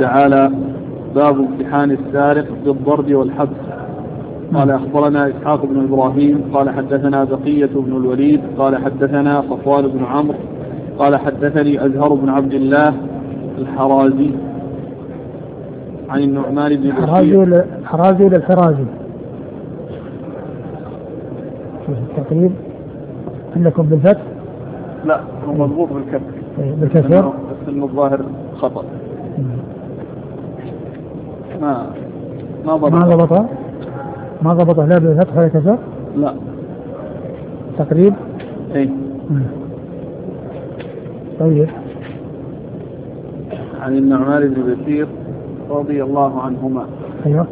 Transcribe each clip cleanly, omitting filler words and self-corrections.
تعالى: باب امتحان السارق بالضرب والحبس. قال: أخبرنا إسحاق بن إبراهيم قال حدثنا بقية بن الوليد قال حدثنا صفوان بن عمرو قال حدثني أزهر بن عبد الله الحرازي عن النعمان بن بشير. الحرازي للحرازي شوف التقريب عندكم بالفتح؟ لا، هو مضبوط بالكسر بس الظاهر خطأ. ما ضبطه لا بالفتح ولا كسر؟ لا. تقريب؟ اي. طيب. عن النعمان بن بشير رضي الله عنهما. ايوه.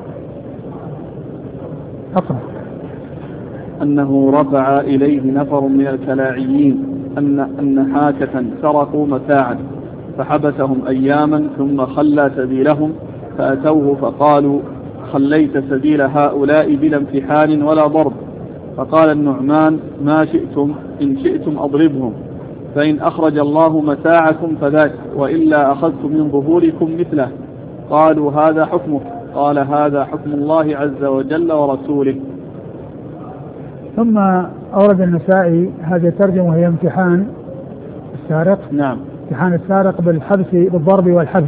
أقرأ. أنه رفع إليه نفر من الكلاعيين أن حاكة سرقوا متاعا فحبسهم أياما ثم خلى سبيلهم، فأتوه فقالوا: خليت سبيل هؤلاء بلا امتحان ولا ضرب. فقال النعمان: ما شئتم، إن شئتم أضربهم، فإن أخرج الله متاعكم فذاك، وإلا أخذت من ظهوركم مثله. قالوا: هذا حكمه. قال: هذا حكم الله عز وجل ورسوله. ثم أورد النسائي هذه الترجمة وهي امتحان السارق. نعم. امتحان السارق بالضرب والحبس.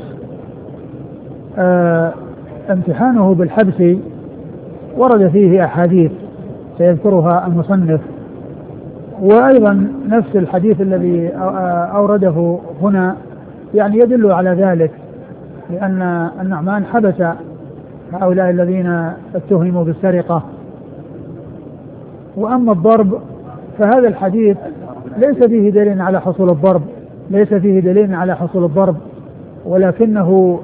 امتحانه بالحبس ورد فيه أحاديث سيذكرها المصنف، وأيضا نفس الحديث الذي أورده هنا يعني يدل على ذلك، لأن النعمان حبس هؤلاء الذين اتهموا بالسرقة. وأما الضرب فهذا الحديث ليس فيه دليل على حصول الضرب، ولكنه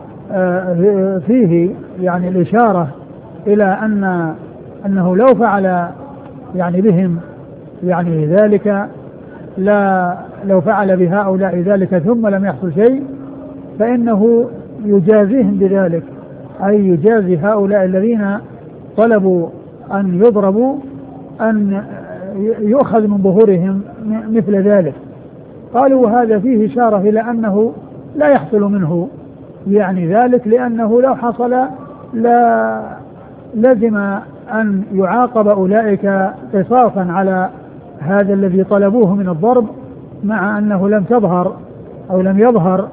فيه يعني الإشارة إلى أنه لو فعل يعني بهم يعني ذلك، لو فعل بهؤلاء ذلك ثم لم يحصل شيء فإنه يجازيهم بذلك، أي يجازي هؤلاء الذين طلبوا أن يضربوا أن يؤخذ من ظهورهم مثل ذلك. قالوا: هذا فيه إشارة إلى أنه لا يحصل منه يعني ذلك، لأنه لو حصل لا لزم أن يعاقب أولئك قصاصا على هذا الذي طلبوه من الضرب، مع أنه لم تظهر أو لم يظهر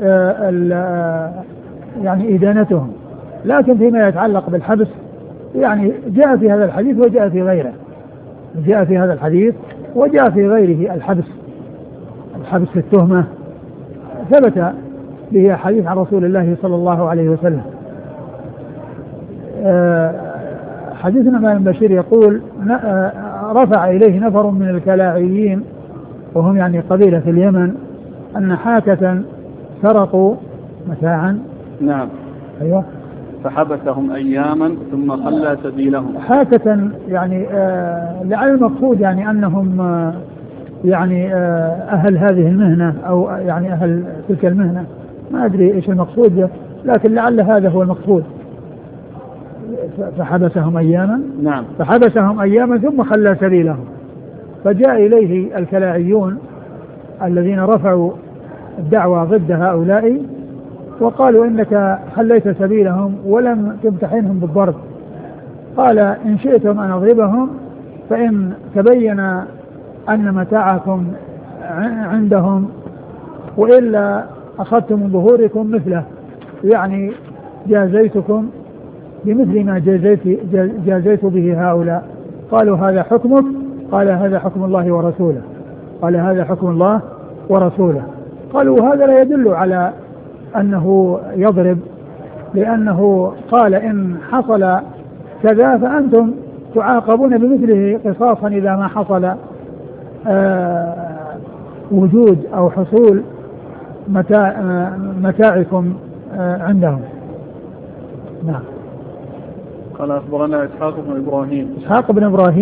يعني إدانتهم. لكن فيما يتعلق بالحبس يعني جاء في هذا الحديث وجاء في غيره، وجاء في غيره الحبس في التهمة ثبت به حديث عن رسول الله صلى الله عليه وسلم. حديث النعمان بن بشير يقول: رفع إليه نفر من الكلاعيين، وهم يعني قبيلة في اليمن، أن حاكة سرقوا متاعا. نعم. أيوة. فحبسهم أياما ثم خلى سبيلهم. حاكة يعني لعل المقصود يعني أنهم يعني أهل هذه المهنة أو يعني أهل تلك المهنة، ما أدري إيش المقصود، لكن لعل هذا هو المقصود. فحبسهم أياما. نعم. فحبسهم أياما ثم خلى سبيلهم، فجاء إليه الكلاعيون الذين رفعوا الدعوة ضد هؤلاء وقالوا: إنك خليت سبيلهم ولم تمتحنهم بالضرب. قال: إن شئتم أن أضربهم، فإن تبين أن متاعكم عندهم، وإلا أخذتم من ظهوركم مثله، يعني جازيتكم بمثل ما جازيت به هؤلاء. قالوا: هذا حكمك. قال: هذا حكم الله ورسوله. قالوا: هذا لا يدل على أنه يضرب، لأنه قال: إن حصل كذا فأنتم تعاقبون بمثله قصاصا إذا ما حصل وجود أو حصول متاعكم عندهم. نعم. قال: أخبرنا إسحاق بن إبراهيم